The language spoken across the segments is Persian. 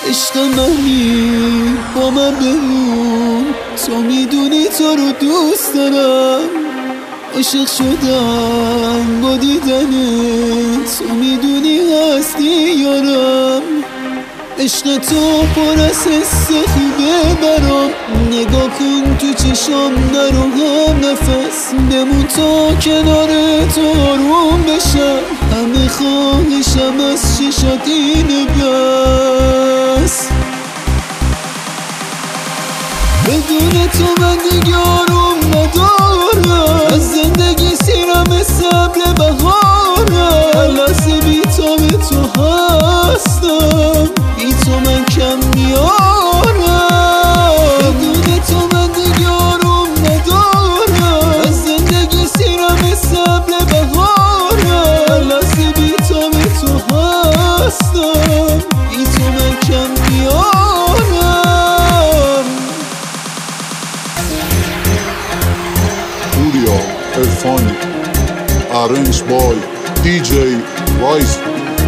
عشق منی با من بمون، تو میدونی تو رو دوست دارم. عاشق شدم با دیدنت، تو میدونی هستی یارم. عشق تو پر از حس خوبه برام، نگاه کن تو چشام نرو هم نفس، بمون تا کنار تو آروم بشم. همه خواهشم از چشات اینه بس، بدون تو من دیگه آروم ندارم. از زندگی سیرم صبر بهارم، هر لحظه بی تو به تو هستم، بی تو من کم میارم. بدون تو من دیگه آروم ندارم، از زندگی سیرم صبر بهارم، هر لحظه بی تو به تو هستم، بی تو من کم میارم. Studio Elfani, arranged by DJ Wise.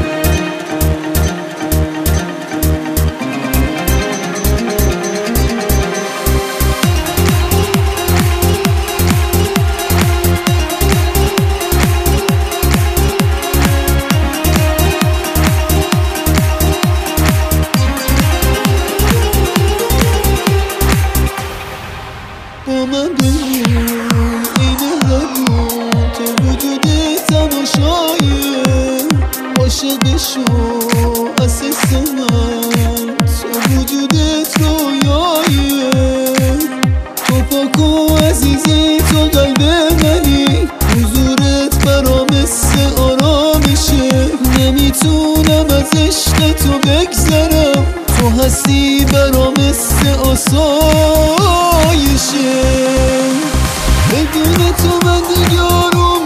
با من بمون اینه همون، تو وجود تماشاییه. عاشق شو از حس من، تو وجودت رویاییه. تو پاکو عزیزی تو قلب منی، حضورت برام مثل آرامشه. نمیتونم از عشق تو بگذرم، تو هستی برام مثل آسایشه. بدون تو من دیگه آروم